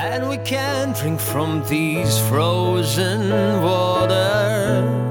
and we can drink from these frozen waters.